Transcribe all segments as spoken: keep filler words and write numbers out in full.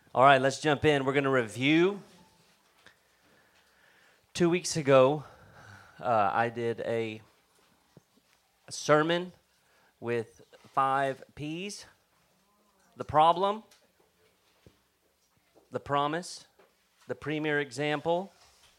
All right, let's jump in. We're going to review. Two weeks ago, uh, I did a, a sermon with five P's: the problem, the promise, the premier example,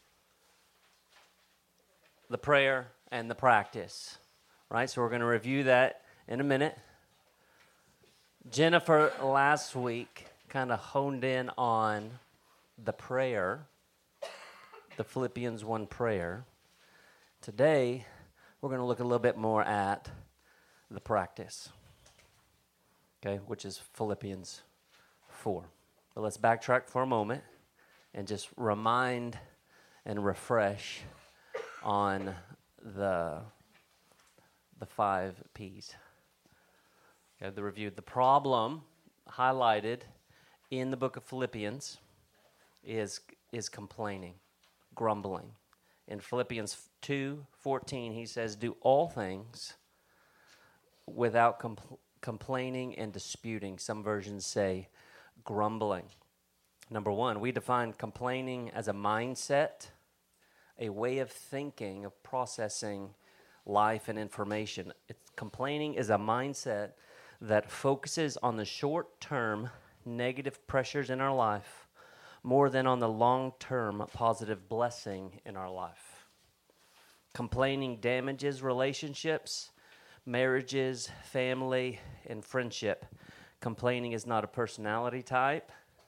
the prayer, and the practice. Right, so we're going to review that in a minute. Jennifer last week kind of honed in on the prayer, the Philippians one prayer. Today, we're going to look a little bit more at the practice, okay, which is Philippians four. But let's backtrack for a moment and just remind and refresh on the, the five P's. Okay, the review. The problem highlighted in the book of Philippians is is complaining, grumbling. In Philippians two fourteen, he says, "Do all things without compl- complaining and disputing." Some versions say grumbling. Number one, we define complaining as a mindset, a way of thinking, of processing life and information. It's, complaining is a mindset that focuses on the short-term negative pressures in our life more than on the long-term positive blessing in our life. Complaining damages relationships, marriages, family, and friendship. Complaining is not a personality type,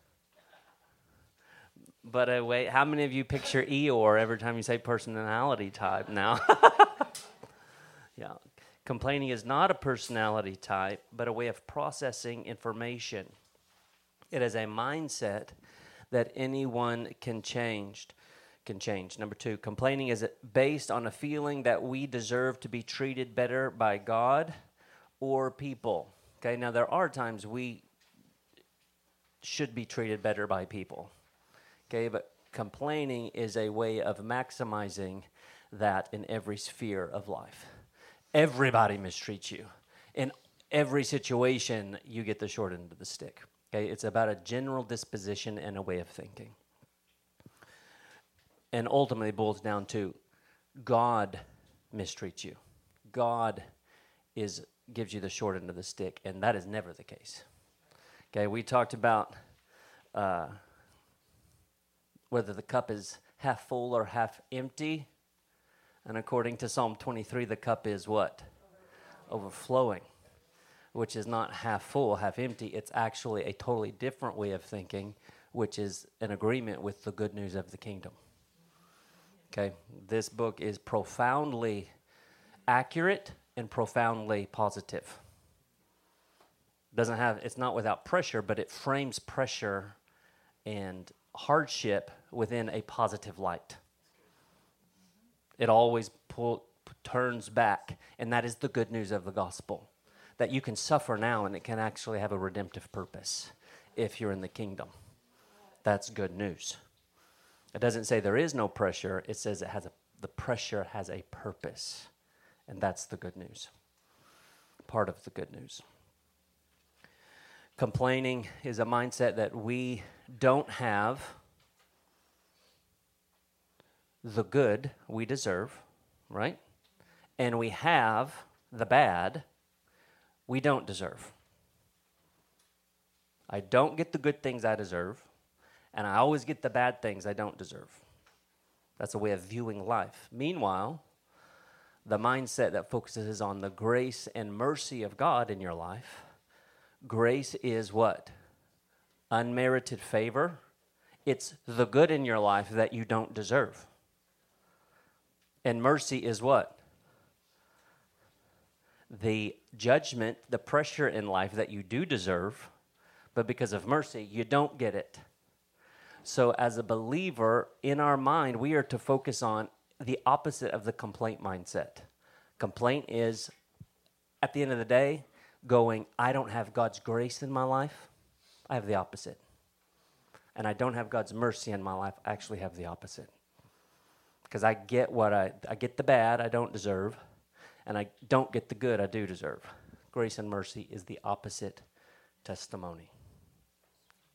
but a way. How many of you picture Eeyore every time you say personality type now? Yeah. Complaining is not a personality type, but a way of processing information. It is a mindset that anyone can change. Can change. Number two, complaining is based on a feeling that we deserve to be treated better by God or people. Okay, now there are times we should be treated better by people. Okay, but complaining is a way of maximizing that in every sphere of life. Everybody mistreats you. In every situation, you get the short end of the stick. Okay, it's about a general disposition and a way of thinking. And ultimately it boils down to God mistreats you. God is gives you the short end of the stick, and that is never the case. Okay, we talked about uh, whether the cup is half full or half empty. And according to Psalm twenty-three, the cup is what? Overflowing, which is not half full, half empty. It's actually a totally different way of thinking, which is an agreement with the good news of the kingdom. Okay, this book is profoundly accurate and profoundly positive. Doesn't have, it's not without pressure, but it frames pressure and hardship within a positive light. It always pull, turns back, and that is the good news of the gospel, that you can suffer now and it can actually have a redemptive purpose if you're in the kingdom. That's good news. It doesn't say there is no pressure. It says it has a, the pressure has a purpose, and that's the good news, part of the good news. Complaining is a mindset that we don't have the good we deserve, right? And we have the bad we don't deserve. I don't get the good things I deserve, and I always get the bad things I don't deserve. That's a way of viewing life. Meanwhile, the mindset that focuses on the grace and mercy of God in your life, grace is what? Unmerited favor. It's the good in your life that you don't deserve. And mercy is what? The judgment, the pressure in life that you do deserve, but because of mercy, you don't get it. So as a believer, in our mind, we are to focus on the opposite of the complaint mindset. Complaint is, at the end of the day, going, I don't have God's grace in my life. I have the opposite. And I don't have God's mercy in my life. I actually have the opposite. Because I get what I, I get the bad I don't deserve, and I don't get the good I do deserve. Grace and mercy is the opposite testimony.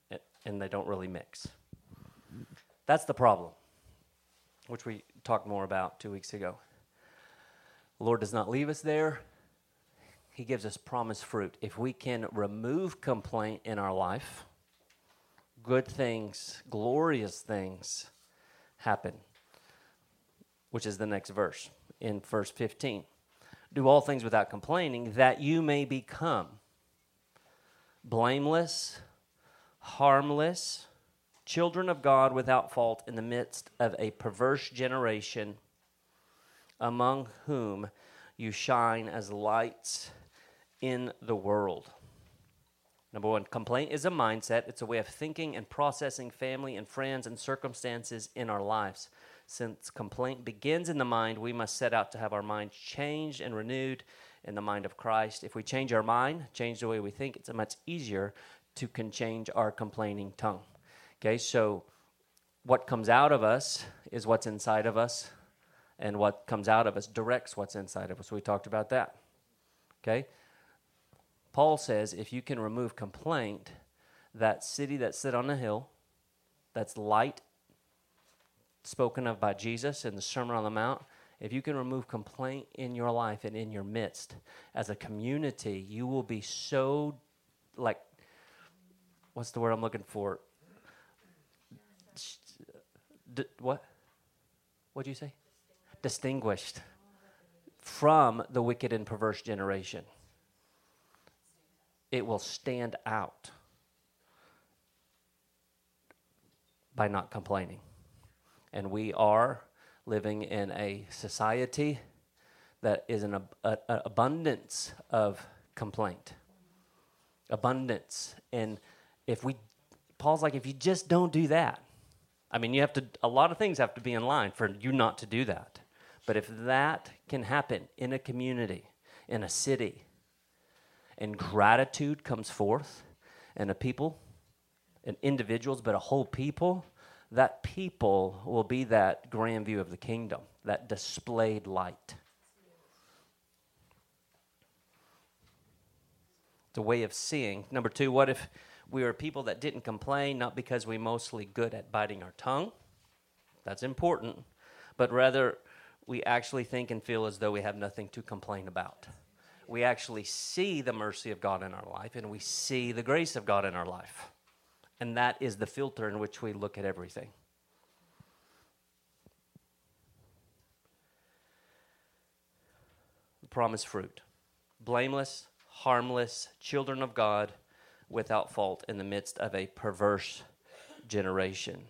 and they don't really mix. That's the problem, which we talked more about two weeks ago. The Lord does not leave us there. He gives us promised fruit. If we can remove complaint in our life, good things, glorious things happen, which is the next verse in verse fifteen. Do all things without complaining, that you may become blameless, harmless, children of God without fault in the midst of a perverse generation, among whom you shine as lights in the world. Number one, complaint is a mindset. It's a way of thinking and processing family and friends and circumstances in our lives. Since complaint begins in the mind, we must set out to have our minds changed and renewed in the mind of Christ. If we change our mind, change the way we think, it's much easier to can change our complaining tongue. Okay, so what comes out of us is what's inside of us, and what comes out of us directs what's inside of us. We talked about that. Okay? Paul says if you can remove complaint, that city that sit on a hill, that's light, spoken of by Jesus in the Sermon on the Mount, if you can remove complaint in your life and in your midst, as a community, you will be so, like, what's the word I'm looking for? D- what? What'd you say? Distinguished from the wicked and perverse generation. It will stand out by not complaining. And we are living in a society that is an ab- a, a abundance of complaint. Abundance. And if we, Paul's like, if you just don't do that, I mean, you have to, a lot of things have to be in line for you not to do that. But if that can happen in a community, in a city, and gratitude comes forth, and a people, and individuals, but a whole people, that people will be that grand view of the kingdom, that displayed light. It's a way of seeing. Number two, what if we were people that didn't complain, not because we're mostly good at biting our tongue? That's important. But rather, we actually think and feel as though we have nothing to complain about. We actually see the mercy of God in our life, and we see the grace of God in our life. And that is the filter in which we look at everything. The promised fruit. Blameless, harmless, children of God, without fault in the midst of a perverse generation.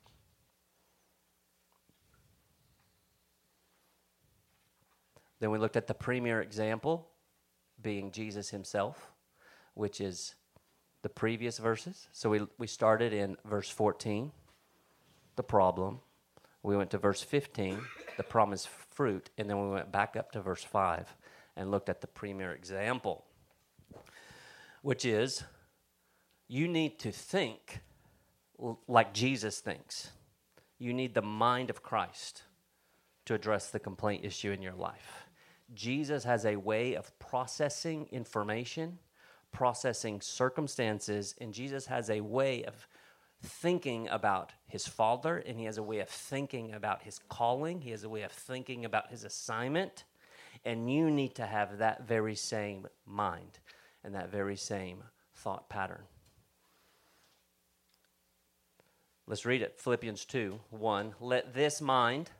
Then we looked at the premier example, being Jesus himself, which is the previous verses. So we we started in verse fourteen, the problem. We went to verse fifteen, the promised fruit, and then we went back up to verse five and looked at the premier example, which is you need to think like Jesus thinks. You need the mind of Christ to address the complaint issue in your life. Jesus has a way of processing information, processing circumstances, and Jesus has a way of thinking about his Father, and he has a way of thinking about his calling. He has a way of thinking about his assignment, and you need to have that very same mind and that very same thought pattern. Let's read it. Philippians two, one. Let this mind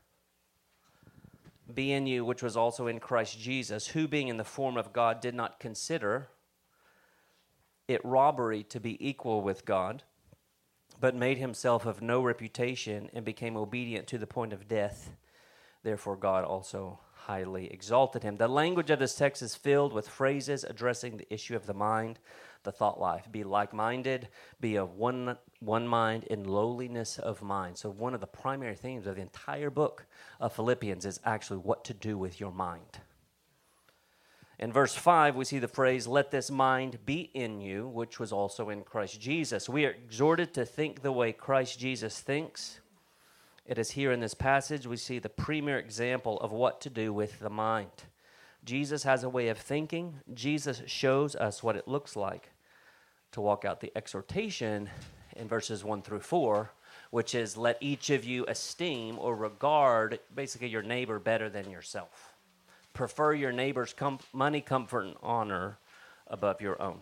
be in you, which was also in Christ Jesus, who being in the form of God did not consider it robbery to be equal with God, but made himself of no reputation and became obedient to the point of death. Therefore God also highly exalted him. The language of this text is filled with phrases addressing the issue of the mind, the thought life. Be like-minded, be of one one mind in lowliness of mind. So one of the primary themes of the entire book of Philippians is actually what to do with your mind. In verse five, we see the phrase, let this mind be in you, which was also in Christ Jesus. We are exhorted to think the way Christ Jesus thinks. It is here in this passage we see the premier example of what to do with the mind. Jesus has a way of thinking. Jesus shows us what it looks like to walk out the exhortation in verses one through four, which is let each of you esteem or regard basically your neighbor better than yourself. Prefer your neighbor's com- money, comfort, and honor above your own.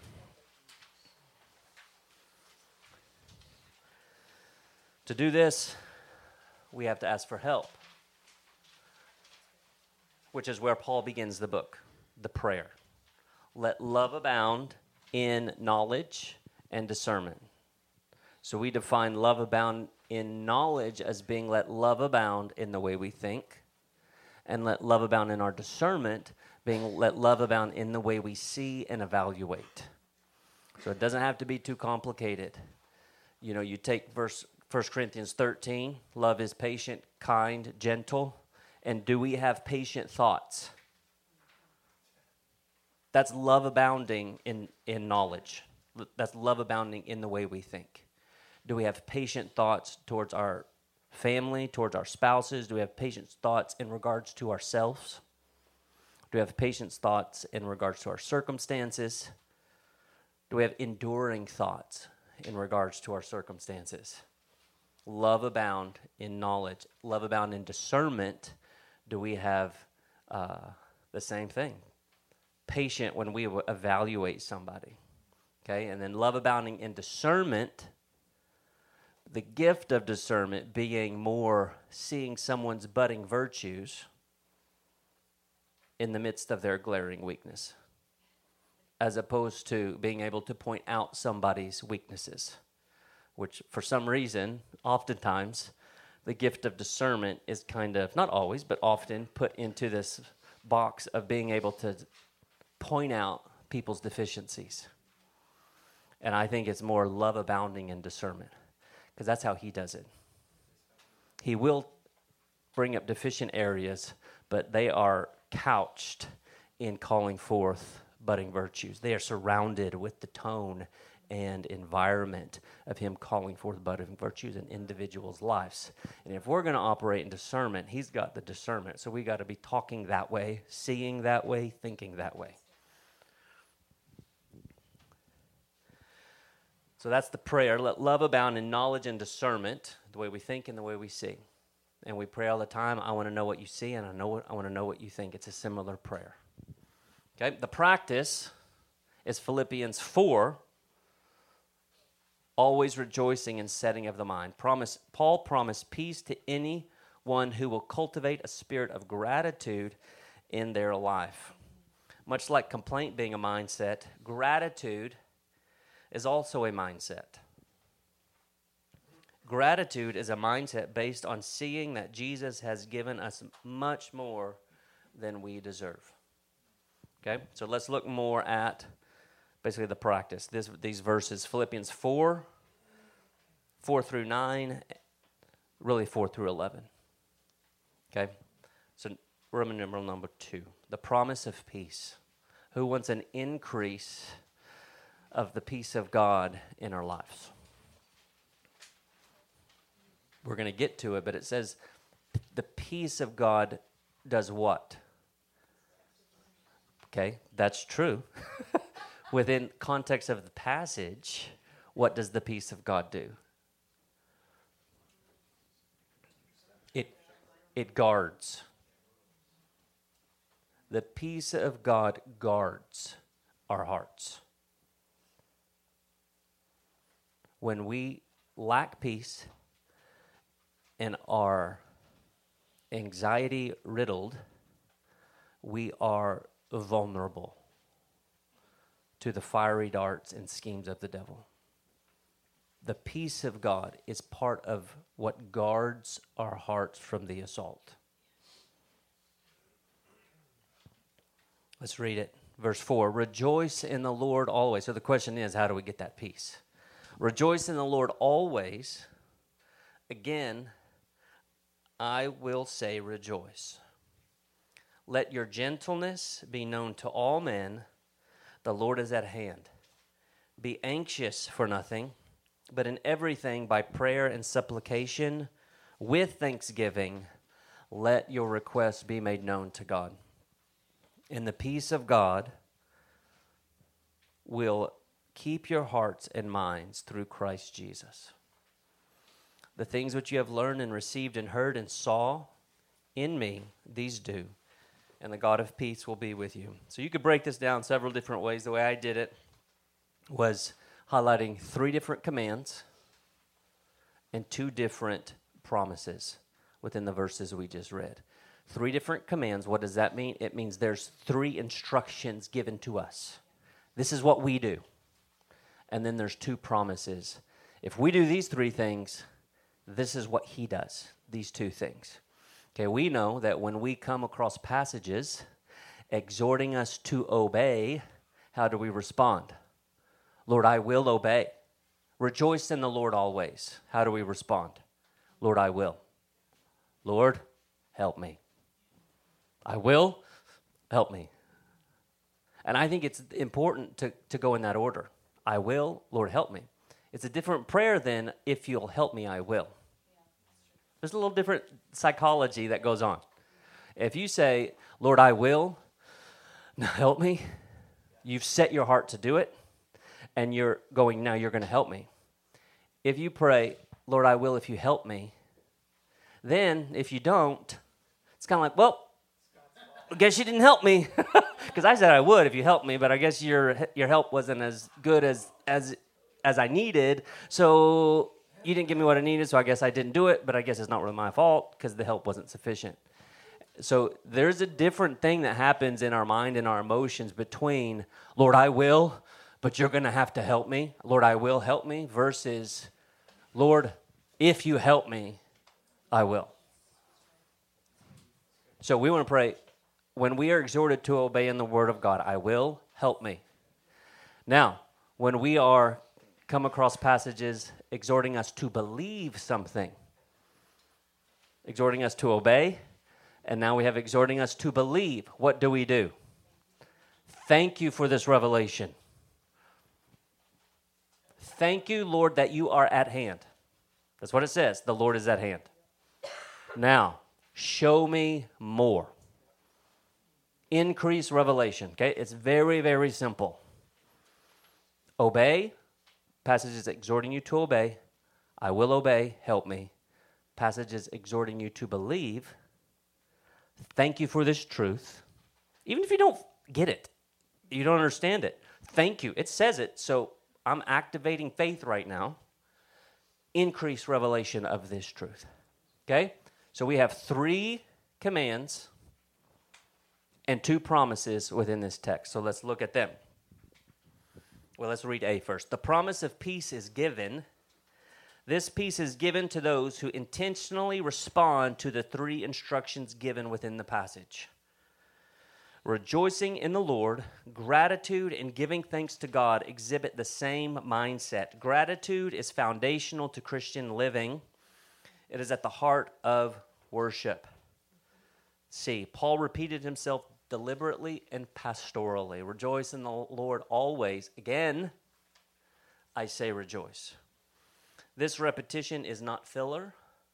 To do this, we have to ask for help, which is where Paul begins the book, the prayer. Let love abound in knowledge and discernment. So we define love abound in knowledge as being let love abound in the way we think, and let love abound in our discernment being let love abound in the way we see and evaluate. So it doesn't have to be too complicated. You know, you take verse First Corinthians thirteen, love is patient, kind, gentle, and do we have patient thoughts? That's love abounding in, in knowledge. That's love abounding in the way we think. Do we have patient thoughts towards our family, towards our spouses? Do we have patient thoughts in regards to ourselves? Do we have patient thoughts in regards to our circumstances? Do we have enduring thoughts in regards to our circumstances? Love abound in knowledge. Love abound in discernment. Do we have uh, the same thing? Patient when we evaluate somebody. Okay, and then love abounding in discernment. The gift of discernment being more seeing someone's budding virtues in the midst of their glaring weakness, as opposed to being able to point out somebody's weaknesses, which for some reason, oftentimes, the gift of discernment is kind of, not always, but often put into this box of being able to point out people's deficiencies. And I think it's more love abounding in discernment, because that's how he does it. He will bring up deficient areas, but they are couched in calling forth budding virtues. They are surrounded with the tone and environment of him calling forth budding virtues in individuals' lives. And if we're going to operate in discernment, he's got the discernment. So we got to be talking that way, seeing that way, thinking that way. So that's the prayer. Let love abound in knowledge and discernment, the way we think and the way we see. And we pray all the time, I want to know what you see, and I know what, I want to know what you think. It's a similar prayer. Okay, the practice is Philippians four, always rejoicing in setting of the mind. Promise, Paul promised peace to anyone who will cultivate a spirit of gratitude in their life. Much like complaint being a mindset, gratitude is also a mindset. Gratitude is a mindset based on seeing that Jesus has given us much more than we deserve. Okay, so let's look more at basically the practice. This, these verses, Philippians four, four through nine, really four through eleven. Okay, so Roman numeral number two, the promise of peace. Who wants an increase of the peace of God in our lives? We're going to get to it, but it says the peace of God does what? Okay, that's true. Within context of the passage, what does the peace of God do? It, it guards. The peace of God guards our hearts. When we lack peace and are anxiety riddled, we are vulnerable to the fiery darts and schemes of the devil. The peace of God is part of what guards our hearts from the assault. Let's read it. Verse four, rejoice in the Lord always. So the question is, how do we get that peace? Rejoice in the Lord always. Again, I will say rejoice. Let your gentleness be known to all men. The Lord is at hand. Be anxious for nothing, but in everything by prayer and supplication with thanksgiving, let your requests be made known to God. And the peace of God will keep your hearts and minds through Christ Jesus. The things which you have learned and received and heard and saw in me, these do, and the God of peace will be with you. So you could break this down several different ways. The way I did it was highlighting three different commands and two different promises within the verses we just read. Three different commands. What does that mean? It means there's three instructions given to us. This is what we do. And then there's two promises. If we do these three things, this is what he does, these two things. Okay, we know that when we come across passages exhorting us to obey, how do we respond? Lord, I will obey. Rejoice in the Lord always. How do we respond? Lord, I will. Lord, help me. I will, help me. And I think it's important to, to go in that order. I will, Lord, help me. It's a different prayer than if you'll help me, I will. There's a little different psychology that goes on. If you say, Lord, I will, now help me, you've set your heart to do it, and you're going, now you're going to help me. If you pray, Lord, I will if you help me, then if you don't, it's kind of like, well, I guess you didn't help me. Because I said I would if you helped me, but I guess your your help wasn't as good as as as I needed. So you didn't give me what I needed, so I guess I didn't do it, but I guess it's not really my fault because the help wasn't sufficient. So there's a different thing that happens in our mind and our emotions between, Lord, I will, but you're going to have to help me. Lord, I will help me, versus, Lord, if you help me, I will. So we want to pray, when we are exhorted to obey in the word of God, I will, help me. Now, when we are come across passages exhorting us to believe something, exhorting us to obey, and now we have exhorting us to believe, what do we do? Thank you for this revelation. Thank you, Lord, that you are at hand. That's what it says. The Lord is at hand. Now, show me more. Increase revelation. Okay, it's very, very simple. Obey. Passages exhorting you to obey. I will obey. Help me. Passages exhorting you to believe. Thank you for this truth. Even if you don't get it, you don't understand it. Thank you. It says it, so I'm activating faith right now. Increase revelation of this truth. Okay? So we have three commands and two promises within this text. So let's look at them. Well, let's read A first. The promise of peace is given. This peace is given to those who intentionally respond to the three instructions given within the passage. Rejoicing in the Lord, gratitude, and giving thanks to God exhibit the same mindset. Gratitude is foundational to Christian living. It is at the heart of worship. See, Paul repeated himself deliberately and pastorally. Rejoice in the Lord always. Again, I say rejoice. This repetition is not filler.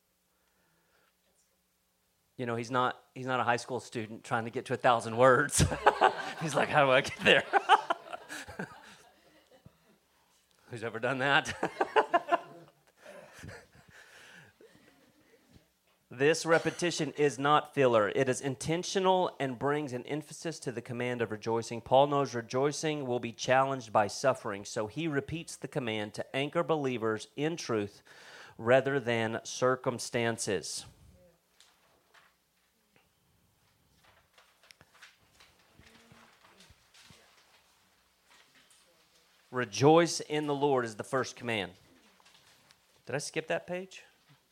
You know, he's not he's not a high school student trying to get to a thousand words. He's like, how do I get there? Who's ever done that? This repetition is not filler. It is intentional and brings an emphasis to the command of rejoicing. Paul knows rejoicing will be challenged by suffering, so he repeats the command to anchor believers in truth rather than circumstances. Rejoice in the Lord is the first command. Did I skip that page?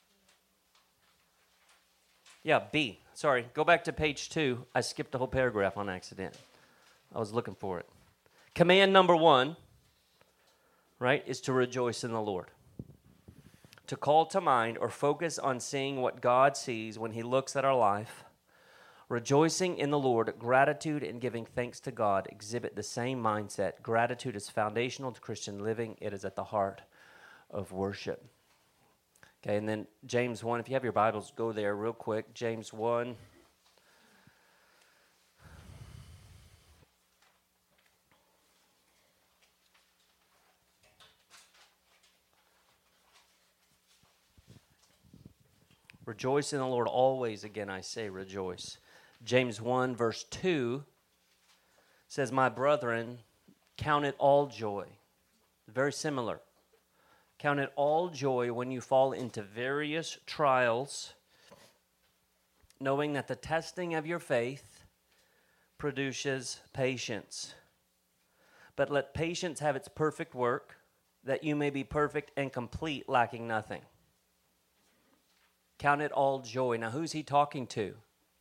Yeah, B. Sorry, go back to page two. I skipped the whole paragraph on accident. I was looking for it. Command number one, right, is to rejoice in the Lord. To call to mind or focus on seeing what God sees when he looks at our life. Rejoicing in the Lord, gratitude, and giving thanks to God exhibit the same mindset. Gratitude is foundational to Christian living. It is at the heart of worship. Okay, and then James one, if you have your Bibles, go there real quick. James one. Rejoice in the Lord always. Again, I say rejoice. James one, verse two says, my brethren, count it all joy. Very similar. Count it all joy when you fall into various trials, knowing that the testing of your faith produces patience. But let patience have its perfect work, that you may be perfect and complete, lacking nothing. Count it all joy. Now, who's he talking to?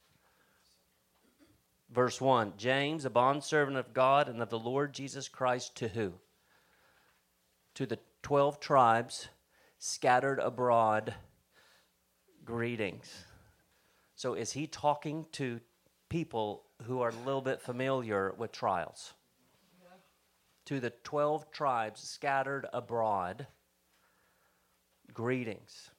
Verse one, James, a bondservant of God and of the Lord Jesus Christ, to who? To the twelve tribes scattered abroad, greetings. So is he talking to people who are a little bit familiar with trials? Yeah. To the twelve tribes scattered abroad, greetings.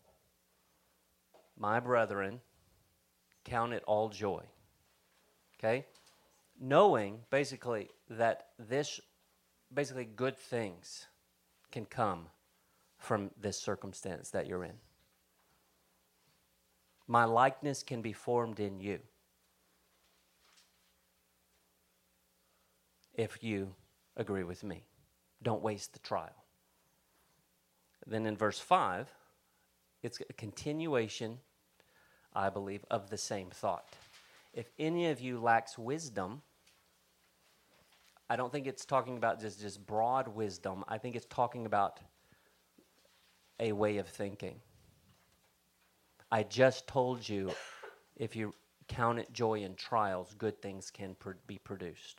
My brethren, count it all joy. Okay? Knowing, basically, that this, basically good things can come from this circumstance that you're in. My likeness can be formed in you if you agree with me. Don't waste the trial. Then in verse five, it's a continuation, I believe, of the same thought. If any of you lacks wisdom, I don't think it's talking about just, just broad wisdom. I think it's talking about a way of thinking. I just told you, if you count it joy in trials, good things can pr- be produced.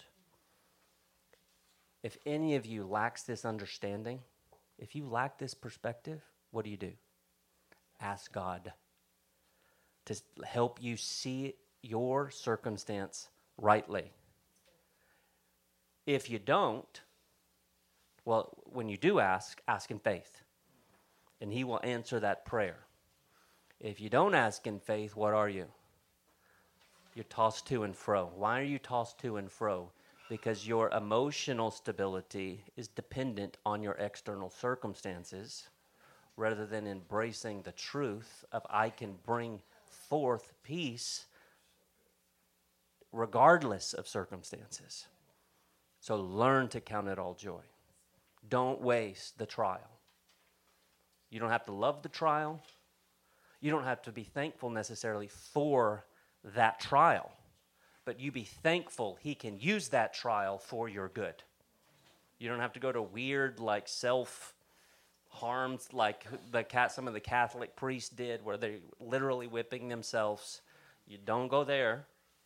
If any of you lacks this understanding, if you lack this perspective, what do you do? Ask God to help you see your circumstance rightly. If you don't, well, when you do ask, ask in faith, and he will answer that prayer. If you don't ask in faith, what are you? You're tossed to and fro. Why are you tossed to and fro? Because your emotional stability is dependent on your external circumstances, rather than embracing the truth of I can bring forth peace regardless of circumstances. So learn to count it all joy. Don't waste the trial. You don't have to love the trial. You don't have to be thankful necessarily for that trial. But you be thankful he can use that trial for your good. You don't have to go to weird, like, self-harms, like the cat, some of the Catholic priests did, where they're literally whipping themselves. You don't go there.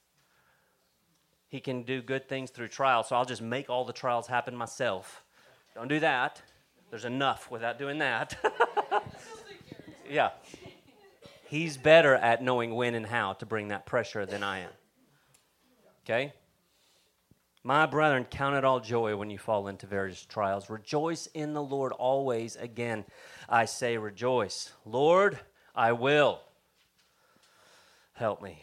He can do good things through trials, so I'll just make all the trials happen myself. Don't do that. There's enough without doing that. Yeah. He's better at knowing when and how to bring that pressure than I am. Okay? My brethren, count it all joy when you fall into various trials. Rejoice in the Lord always. Again, I say rejoice. Lord, I will. Help me.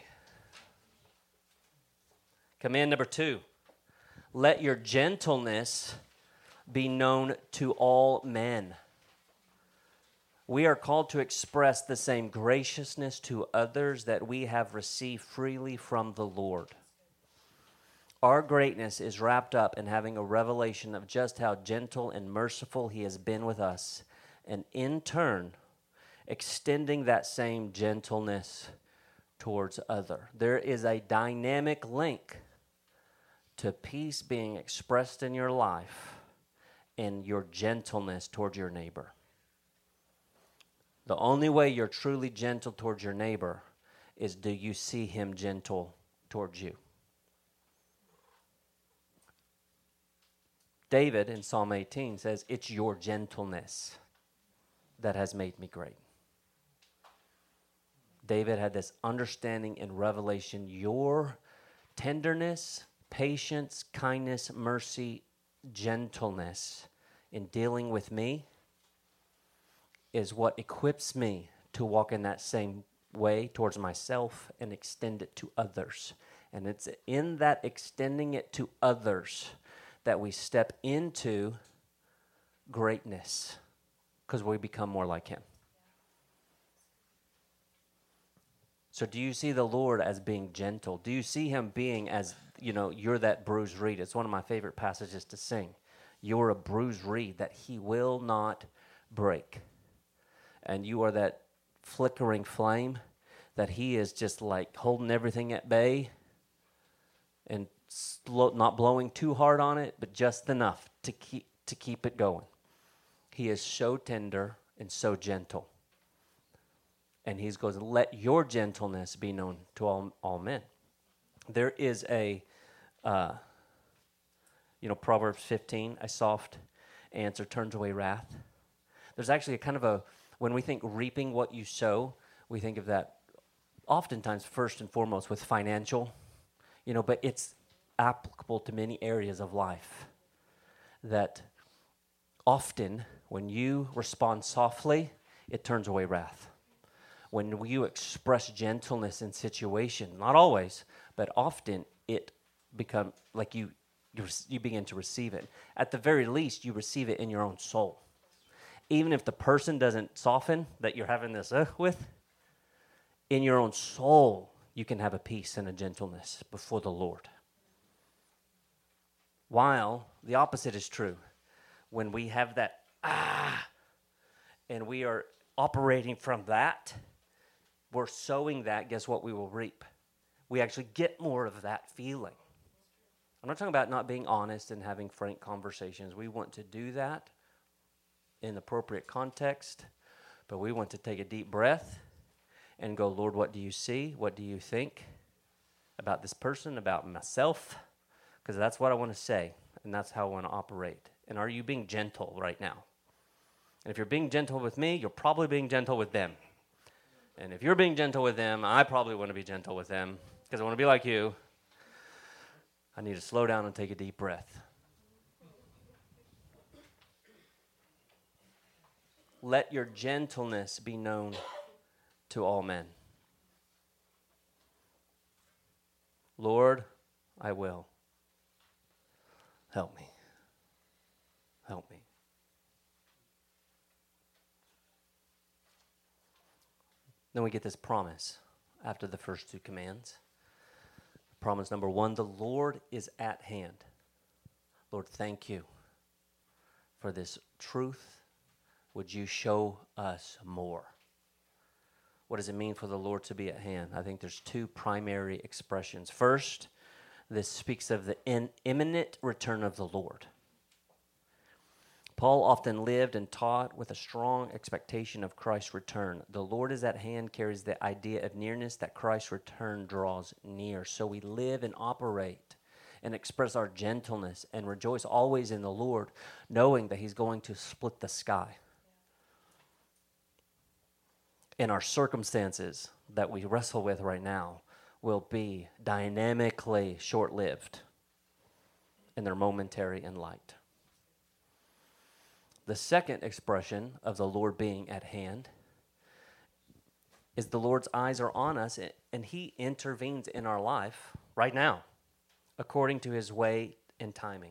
Command number two. Let your gentleness be known to all men. We are called to express the same graciousness to others that we have received freely from the Lord. Our greatness is wrapped up in having a revelation of just how gentle and merciful he has been with us, and in turn, extending that same gentleness towards others. There is a dynamic link to peace being expressed in your life and your gentleness towards your neighbor. The only way you're truly gentle towards your neighbor is, do you see him gentle towards you? David in Psalm eighteen says, it's your gentleness that has made me great. David had this understanding and revelation. Your tenderness, patience, kindness, mercy, gentleness in dealing with me is what equips me to walk in that same way towards myself and extend it to others. And it's in that extending it to others that we step into greatness, because we become more like him. So do you see the Lord as being gentle? Do you see him being as, you know, you're that bruised reed? It's one of my favorite passages to sing. You're a bruised reed that he will not break. And you are that flickering flame that he is just like holding everything at bay and slow, not blowing too hard on it, but just enough to keep to keep it going. He is so tender and so gentle. And he's going to let your gentleness be known to all, all men. There is a, uh, you know, Proverbs fifteen, a soft answer turns away wrath. There's actually a kind of a, when we think reaping what you sow, we think of that oftentimes first and foremost with financial, you know, but it's applicable to many areas of life. That often when you respond softly, it turns away wrath. When you express gentleness in situation, not always, but often it become like you, you you begin to receive it. At the very least, you receive it in your own soul. Even if the person doesn't soften that you're having this uh, with, in your own soul, you can have a peace and a gentleness before the Lord. While the opposite is true. When we have that, ah, and we are operating from that, we're sowing that, guess what we will reap? We actually get more of that feeling. I'm not talking about not being honest and having frank conversations. We want to do that in appropriate context, but we want to take a deep breath and go, Lord, what do you see? What do you think about this person, about myself? Because that's what I want to say, and that's how I want to operate. And are you being gentle right now? And if you're being gentle with me, you're probably being gentle with them. And if you're being gentle with them, I probably want to be gentle with them because I want to be like you. I need to slow down and take a deep breath. Let your gentleness be known to all men. Lord, I will. Help me. Help me. Then we get this promise after the first two commands. Promise number one, the Lord is at hand. Lord, thank you for this truth. Would you show us more? What does it mean for the Lord to be at hand? I think there's two primary expressions. First, this speaks of the in, imminent return of the Lord. Paul often lived and taught with a strong expectation of Christ's return. The Lord is at hand carries the idea of nearness that Christ's return draws near. So we live and operate and express our gentleness and rejoice always in the Lord, knowing that he's going to split the sky. And our circumstances that we wrestle with right now will be dynamically short-lived, and they're momentary in light. The second expression of the Lord being at hand is the Lord's eyes are on us, and he intervenes in our life right now, according to his way and timing.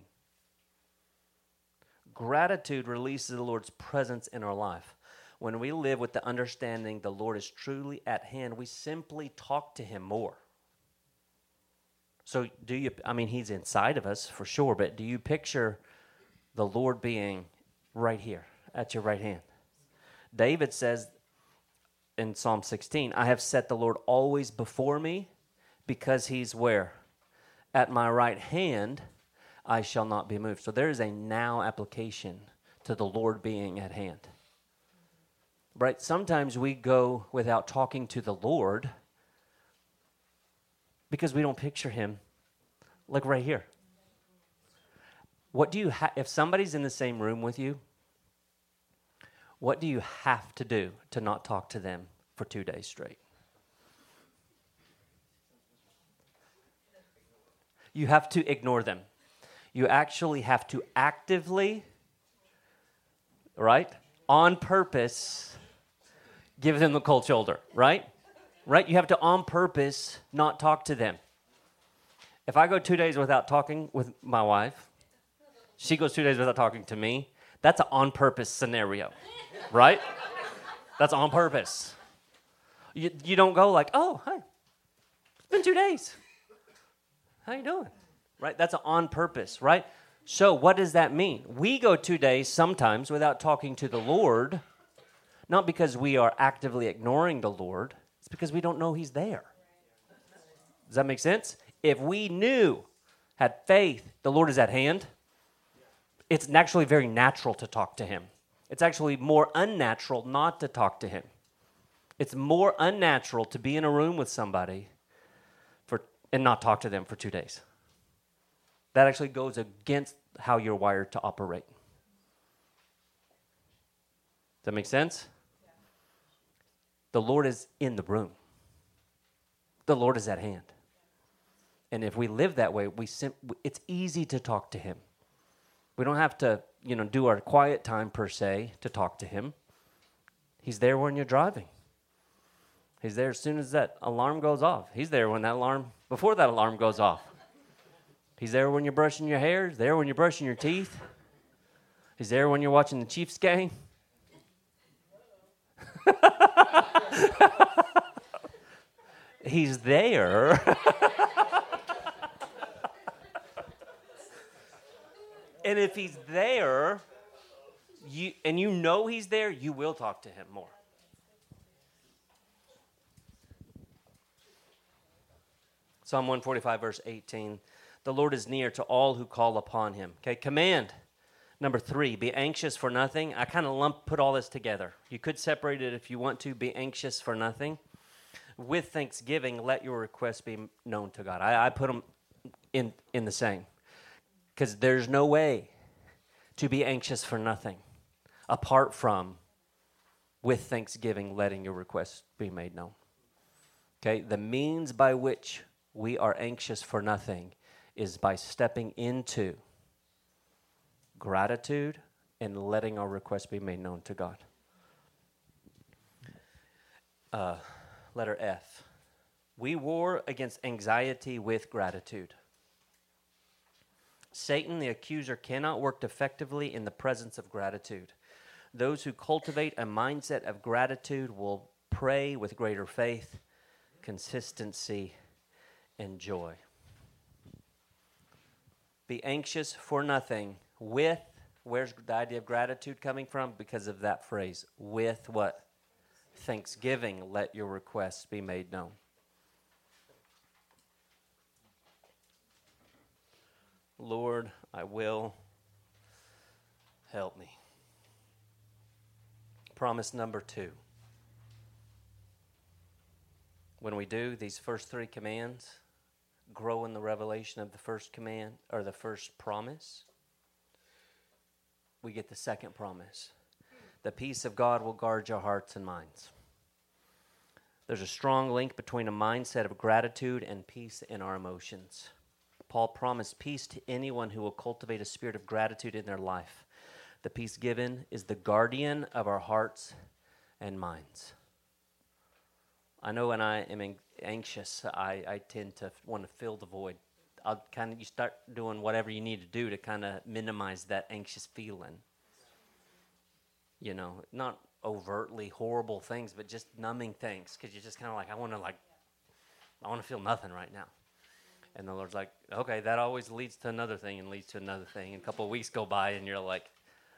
Gratitude releases the Lord's presence in our life. When we live with the understanding the Lord is truly at hand, we simply talk to him more. So do you, I mean, he's inside of us for sure, but do you picture the Lord being right here at your right hand? David says in Psalm sixteen, I have set the Lord always before me because he's where? At my right hand, I shall not be moved. So there is a now application to the Lord being at hand. Right? Sometimes we go without talking to the Lord because we don't picture him like right here. What do you ha- if somebody's in the same room with you, what do you have to do to not talk to them for two days straight? You have to ignore them. You actually have to actively, right, on purpose, give them the cold shoulder, right? Right? You have to, on purpose, not talk to them. If I go two days without talking with my wife, she goes two days without talking to me, that's an on-purpose scenario, right? That's on purpose. You, you don't go like, oh, hi, It's been two days. How you doing? Right? That's on purpose, right? So what does that mean? We go two days sometimes without talking to the Lord, not because we are actively ignoring the Lord. It's because we don't know he's there. Does that make sense? If we knew, had faith, the Lord is at hand, it's actually very natural to talk to him. It's actually more unnatural not to talk to him. It's more unnatural to be in a room with somebody for and not talk to them for two days. That actually goes against how you're wired to operate. Does that make sense? Yeah. The Lord is in the room. The Lord is at hand. And if we live that way, we sim- it's easy to talk to him. We don't have to, you know, do our quiet time per se to talk to him. He's there when you're driving. He's there as soon as that alarm goes off. He's there when that alarm, before that alarm goes off. He's there when you're brushing your hair. He's there when you're brushing your teeth. He's there when you're watching the Chiefs game. He's there. And if he's there, you and you know he's there, you will talk to him more. Psalm one forty-five, verse eighteen. The Lord is near to all who call upon him. Okay, command number three, be anxious for nothing. I kind of lump, put all this together. You could separate it if you want to. Be anxious for nothing. With thanksgiving, let your requests be known to God. I, I put them in, in the same. Because there's no way to be anxious for nothing apart from, with thanksgiving, letting your requests be made known. Okay, the means by which we are anxious for nothing is by stepping into gratitude and letting our requests be made known to God. Uh, letter F. We war against anxiety with gratitude. Satan, the accuser, cannot work effectively in the presence of gratitude. Those who cultivate a mindset of gratitude will pray with greater faith, consistency, and joy. Be anxious for nothing with, where's the idea of gratitude coming from? Because of that phrase, with what? Thanksgiving, let your requests be made known. Lord, I will, help me. Promise number two. When we do these first three commands, grow in the revelation of the first command, or the first promise, we get the second promise. The peace of God will guard your hearts and minds. There's a strong link between a mindset of gratitude and peace in our emotions. Paul promised peace to anyone who will cultivate a spirit of gratitude in their life. The peace given is the guardian of our hearts and minds. I know when I am anxious, I, I tend to want to fill the void. I'll kind of, you start doing whatever you need to do to kind of minimize that anxious feeling. You know, not overtly horrible things, but just numbing things, because you're just kind of like, I want to like, I want to feel nothing right now. And the Lord's like, okay, that always leads to another thing and leads to another thing. And a couple of weeks go by and you're like,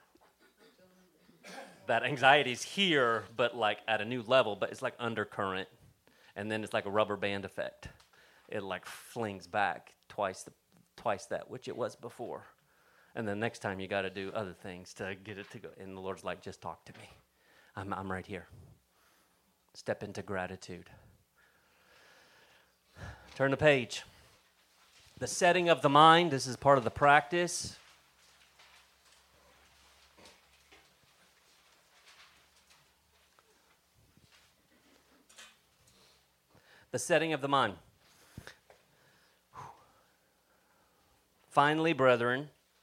that anxiety's here, but like at a new level, but it's like undercurrent. And then it's like a rubber band effect. It like flings back twice the, twice that, which it was before. And then next time you got to do other things to get it to go. And the Lord's like, just talk to me. I'm, I'm right here. Step into gratitude. Turn the page. The setting of the mind, this is part of the practice. The setting of the mind. Finally, brethren,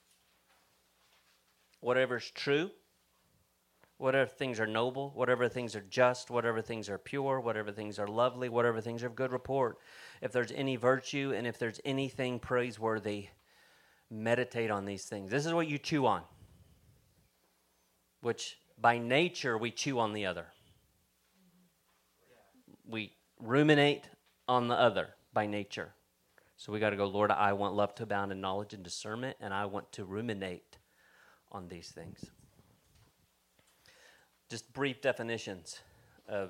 whatever is true, whatever things are noble, whatever things are just, whatever things are pure, whatever things are lovely, whatever things are of good report, if there's any virtue and if there's anything praiseworthy, meditate on these things. This is what you chew on, which by nature we chew on the other. We ruminate on the other. by nature. So we got to go, Lord, I want love to abound in knowledge and discernment, and I want to ruminate on these things. Just brief definitions of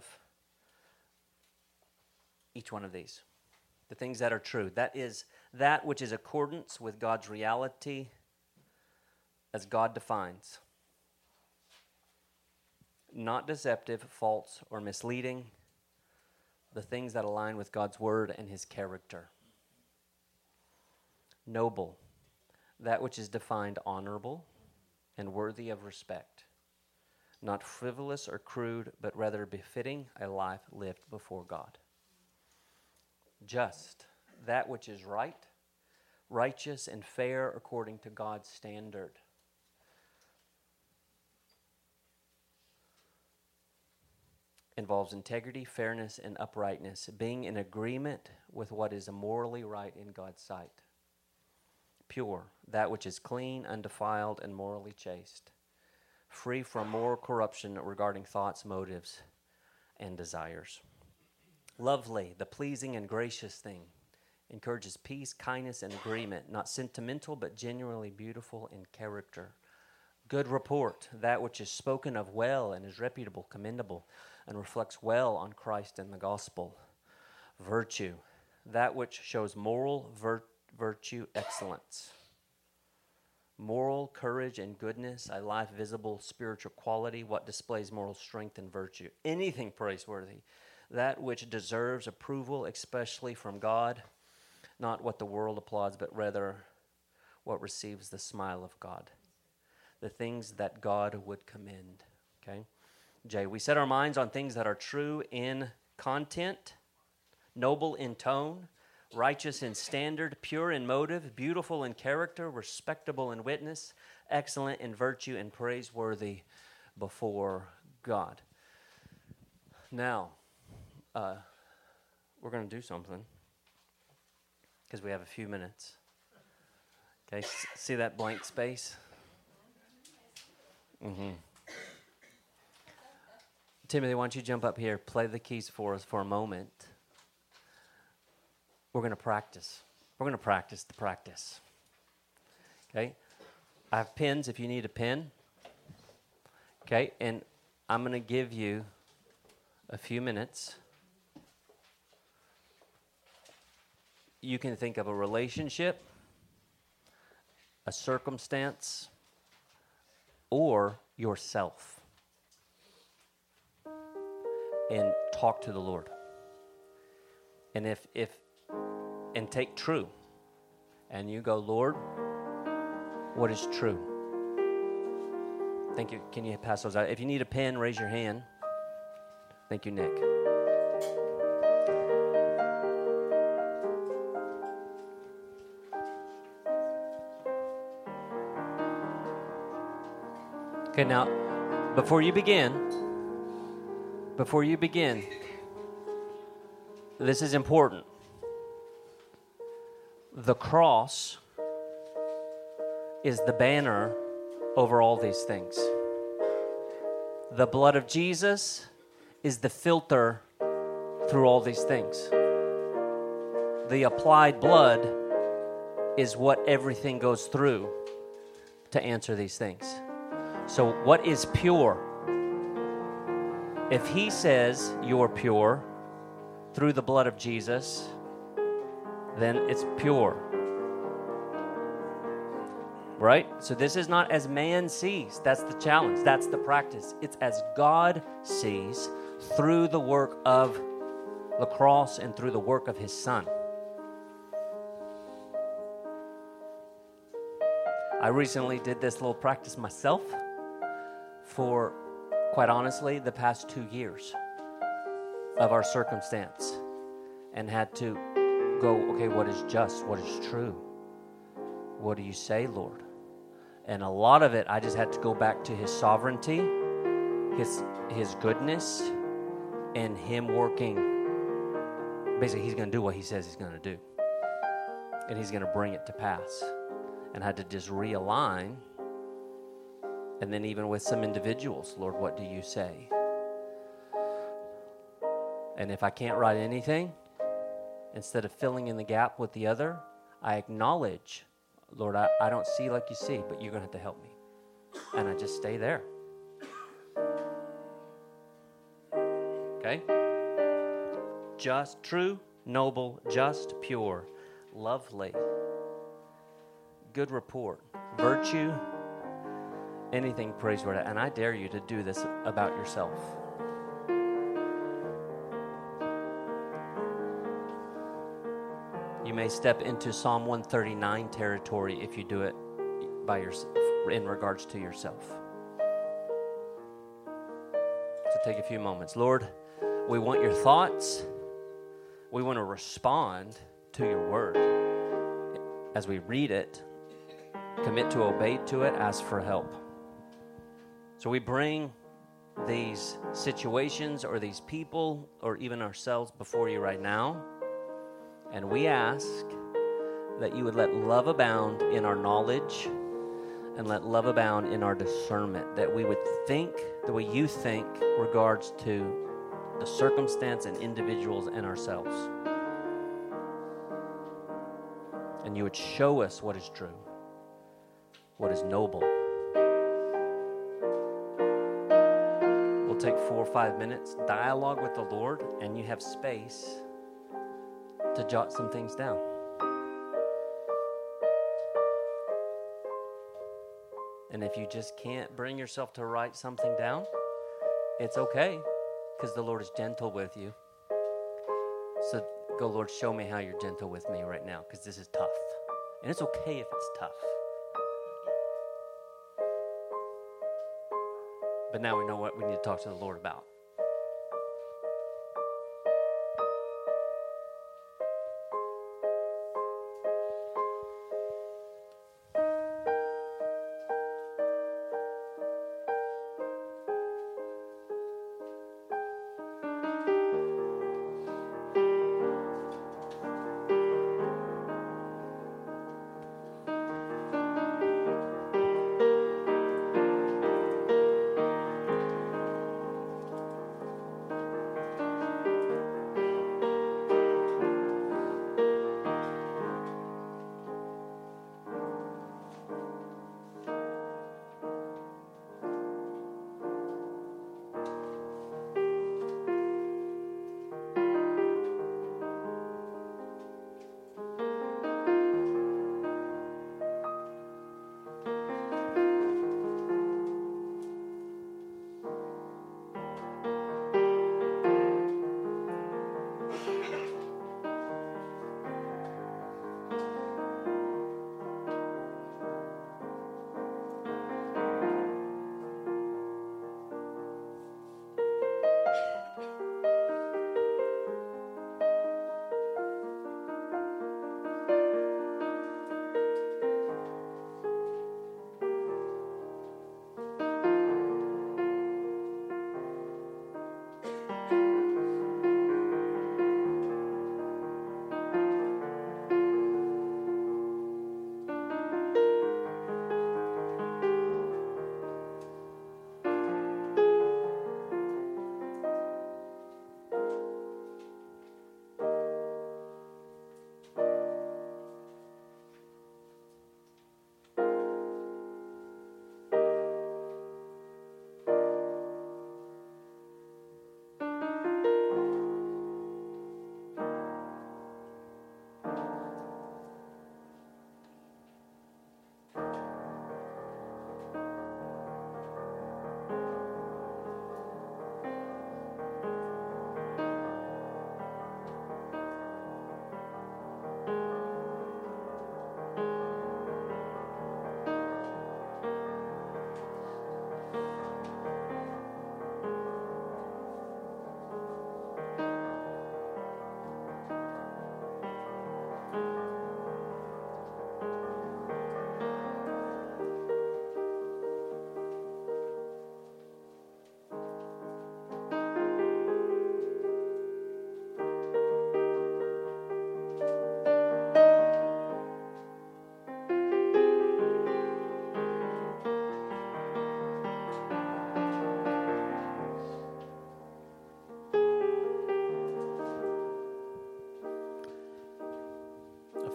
each one of these. The things that are true. That is that which is accordance with God's reality as God defines. Not deceptive, false, or misleading. The things that align with God's word and his character. Noble. That which is defined honorable and worthy of respect. Not frivolous or crude, but rather befitting a life lived before God. Just, that which is right, righteous, and fair according to God's standard. Involves integrity, fairness, and uprightness, being in agreement with what is morally right in God's sight. Pure, that which is clean, undefiled, and morally chaste. Free from moral corruption regarding thoughts, motives, and desires. Lovely, the pleasing and gracious thing. Encourages peace, kindness, and agreement. Not sentimental, but genuinely beautiful in character. Good report, that which is spoken of well and is reputable, commendable, and reflects well on Christ and the gospel. Virtue, that which shows moral vir- virtue excellence. Moral courage and goodness, a life visible spiritual quality, what displays moral strength and virtue. Anything praiseworthy, that which deserves approval, especially from God, not what the world applauds, but rather what receives the smile of God. The things that God would commend. Okay? J, we set our minds on things that are true in content, noble in tone, righteous in standard, pure in motive, beautiful in character, respectable in witness, excellent in virtue, and praiseworthy before God. Now, uh, we're going to do something because we have a few minutes. Okay, S- see that blank space? Mm-hmm. Timothy, why don't you jump up here, play the keys for us for a moment. We're going to practice. We're going to practice the practice. Okay? I have pens if you need a pen. Okay? And I'm going to give you a few minutes. You can think of a relationship, a circumstance, or yourself. And talk to the Lord. And if if and take true. And you go, Lord, what is true? Thank you. Can you pass those out? If you need a pen, raise your hand. Thank you, Nick. Okay, now, before you begin, before you begin, this is important. The cross is the banner over all these things. The blood of Jesus is the filter through all these things. The applied blood is what everything goes through to answer these things. So what is pure? If he says you're pure through the blood of Jesus, then it's pure. Right? So this is not as man sees. That's the challenge. That's the practice. It's as God sees through the work of the cross and through the work of his Son. I recently did this little practice myself for, quite honestly, the past two years of our circumstance, and had to go, okay, what is just? What is true? What do you say, Lord? And a lot of it, I just had to go back to his sovereignty, his his goodness, and him working. Basically, he's going to do what he says he's going to do. And he's going to bring it to pass. And I had to just realign. And then even with some individuals, Lord, what do you say? And if I can't write anything, instead of filling in the gap with the other, I acknowledge, Lord, I, I don't see like you see, but you're going to have to help me. And I just stay there. Okay? Just, true, noble, just, pure, lovely, good report, virtue, anything praiseworthy. And I dare you to do this about yourself. You may step into Psalm one thirty-nine territory if you do it by yourself, in regards to yourself. So take a few moments. Lord, we want your thoughts. We want to respond to your word. As we read it, commit to obey to it, ask for help. So we bring these situations or these people or even ourselves before you right now. And we ask that you would let love abound in our knowledge and let love abound in our discernment, that we would think the way you think regards to the circumstance and individuals and ourselves. And you would show us what is true, what is noble. We'll take four or five minutes, dialogue with the Lord, and you have space to jot some things down. And if you just can't bring yourself to write something down, it's okay, because the Lord is gentle with you. So go, Lord, show me how you're gentle with me right now, because this is tough. And it's okay if it's tough. But now we know what we need to talk to the Lord about.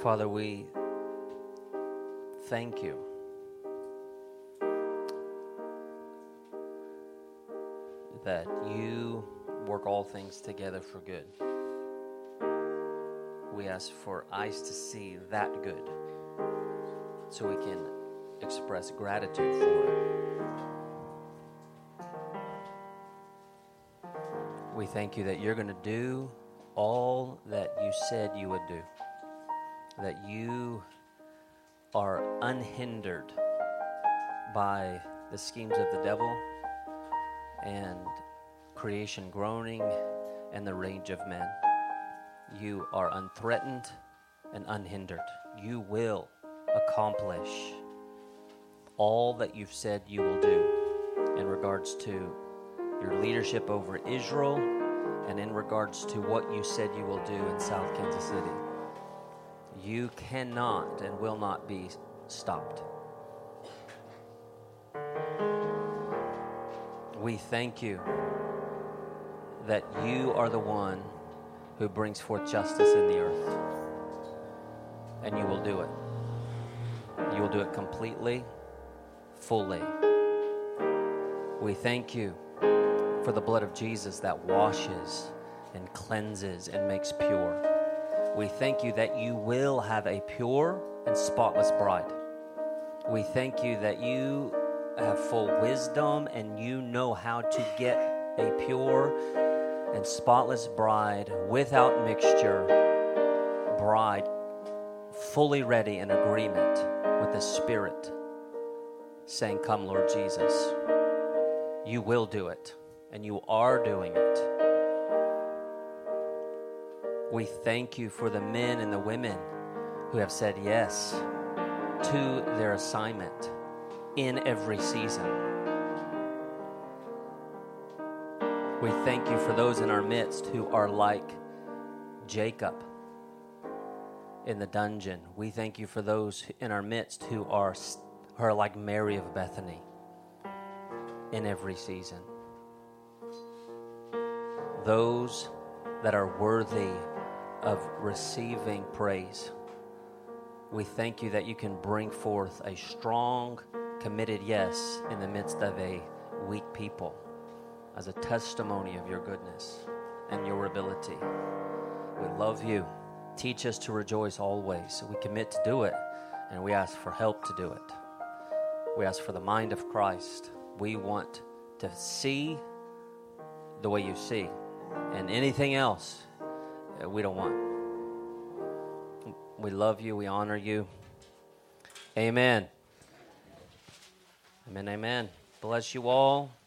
Father, we thank you that you work all things together for good. We ask for eyes to see that good so we can express gratitude for it. We thank you that you're going to do all that you said you would do, that you are unhindered by the schemes of the devil and creation groaning and the rage of men. You are unthreatened and unhindered. You will accomplish all that you've said you will do in regards to your leadership over Israel and in regards to what you said you will do in South Kansas City. You cannot and will not be stopped. We thank you that you are the one who brings forth justice in the earth. And you will do it. You will do it completely, fully. We thank you for the blood of Jesus that washes and cleanses and makes pure. We thank you that you will have a pure and spotless bride. We thank you that you have full wisdom and you know how to get a pure and spotless bride without mixture, bride fully ready in agreement with the Spirit, saying, "Come, Lord Jesus." You will do it, and you are doing it. We thank you for the men and the women who have said yes to their assignment in every season. We thank you for those in our midst who are like Jacob in the dungeon. We thank you for those in our midst who are, who are like Mary of Bethany in every season. Those that are worthy of receiving praise. We thank you that you can bring forth a strong, committed yes in the midst of a weak people as a testimony of your goodness and your ability. We love you. Teach us to rejoice always. We commit to do it, and we ask for help to do it. We ask for the mind of Christ. We want to see the way you see, and anything else we don't want. We love you. We honor you. Amen. Amen, amen. Bless you all.